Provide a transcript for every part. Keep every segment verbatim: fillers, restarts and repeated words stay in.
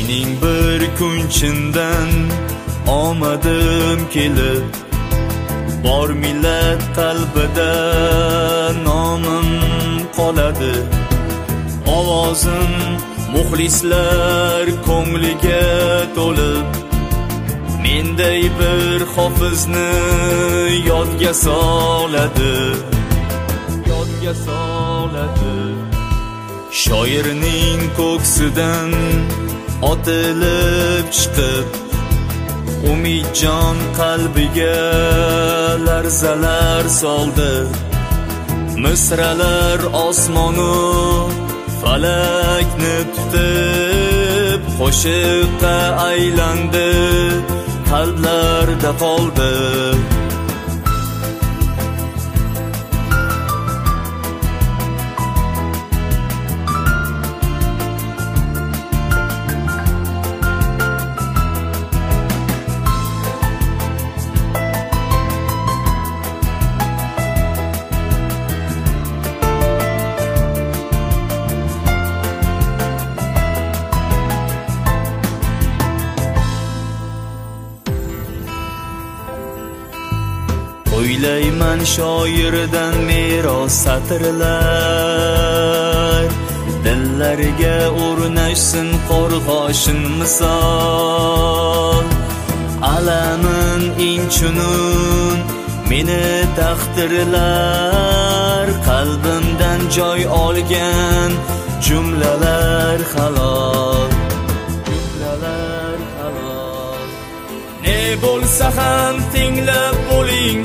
Mening bir kunchindan omadim kelib, bor millat qalbida nomim qoladi. Ovozim muxlislar ko'ngliga to'lib, menday bir hofizni yodga soladi, yodga soladi. Shoirning ko'ksidan otilib chiqib, umidjon qalbiga larzalar soldi. Misralar osmonu falakni tutib, qo'shiqqa aylandi, qalblarda qoldi. O'ylayman shoirdan meros satrlar, dillariga o'rnashsin qo'rg'oshin misol. Alamin inchunun meni taqdirlar, qalbimdan joy olgan jumlalar halol, jumlalar halol. Ne bo'lsa ham tinglab bo'ling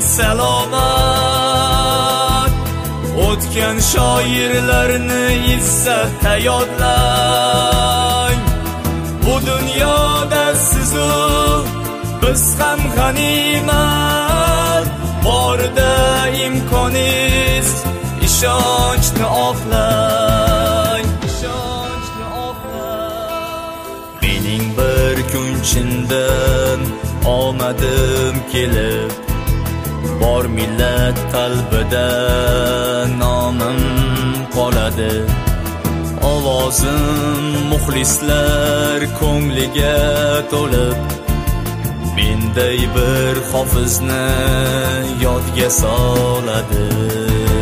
salomat, o'tgan shoirlarni izzatda yodlang. Bu dunyoda sizu biz ham g'animat, borda imkoningiz ishonchni oqlang, ishonchni oqlang. Mening bir kunchindan omadim kelib, bor millat qalbida nomim qoladi. Ovozim muxlislar ko'ngliga to'lib, menday bir hofizni yodga soladi.